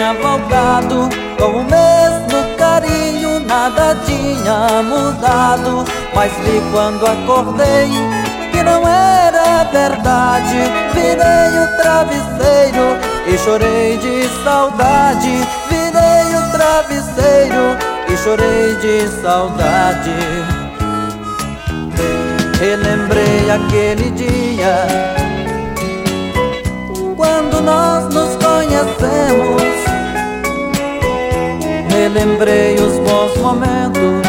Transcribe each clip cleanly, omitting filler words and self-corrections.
tinha voltado com o mesmo carinho, nada tinha mudado. Mas vi quando acordei que não era verdade. Virei o travesseiro e chorei de saudade. Virei o travesseiro e chorei de saudade. Relembrei aquele dia quando nós nos conhecemos. Relembrei os bons momentos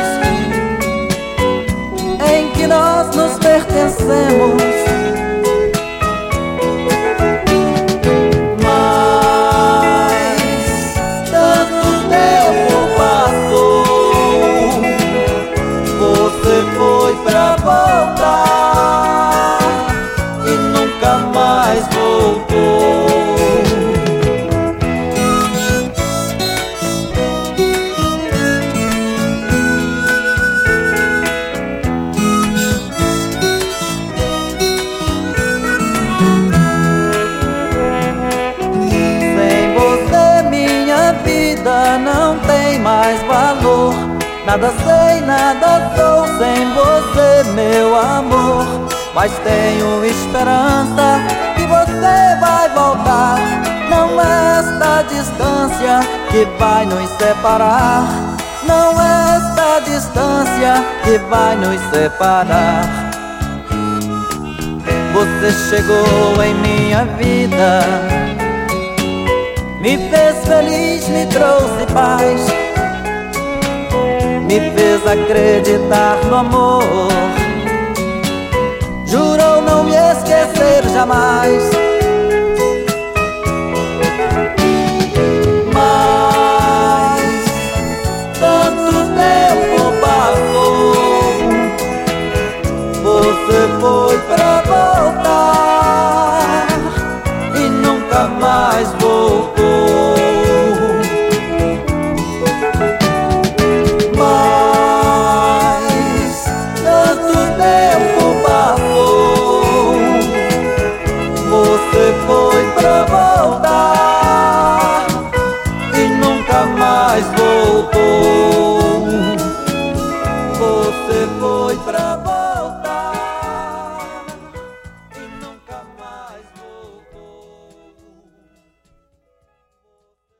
em que nós nos pertencemos. Mas tanto tempo passou, você foi pra voltar e nunca mais voltou. Não tem mais valor. Nada sei, nada sou sem você, meu amor. Mas tenho esperança que você vai voltar. Não é esta distância que vai nos separar. Não é esta distância que vai nos separar. Você chegou em minha vida, me fez feliz, me trouxe paz, me fez acreditar no amor. Jurou não me esquecer jamais.